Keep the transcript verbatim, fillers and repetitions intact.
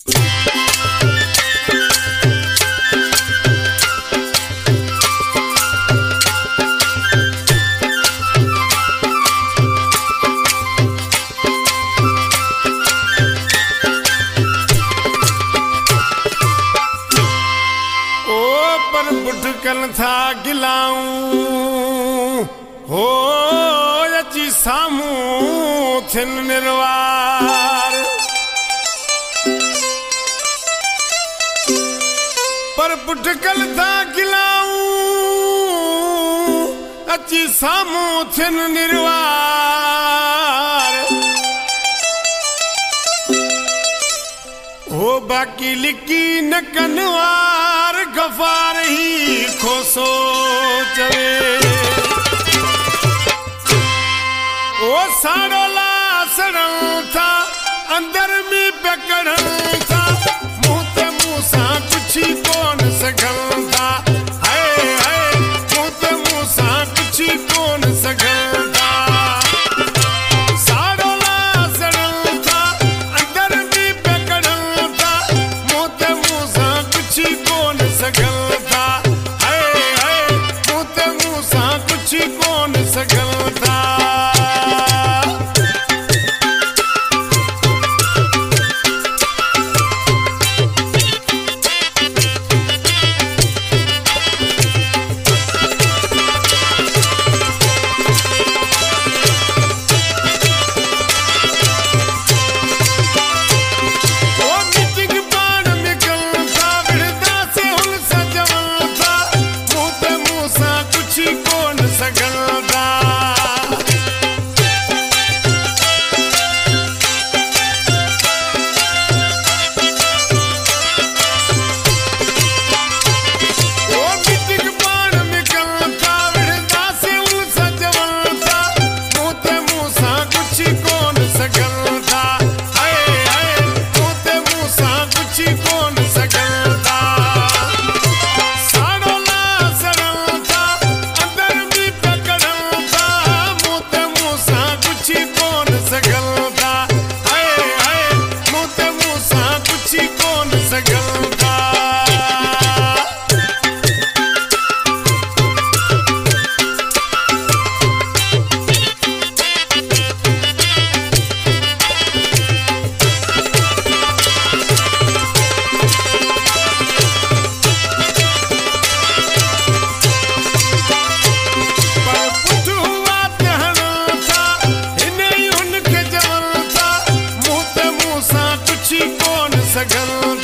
बुटकल था गिलाऊं हो अची सामूं थिन निर्वार पर बुटकल था गिलाऊं अची सामूं थिन निर्वार हो बाकी लिकी न कनवार गफार ही खोसो चवे ओ साड़ो लासड़न था अंदर में पकड़न था मुंह ते मुंह सा कुछ कोन सघन था हाय हाय मुंह ते मुंह सा कुछ कोन सघन था साड़ो लासड़न था अंदर में पकड़न था मुंह ते मुंह सा कुछ कोन सघन कौन सगल था कौन सगल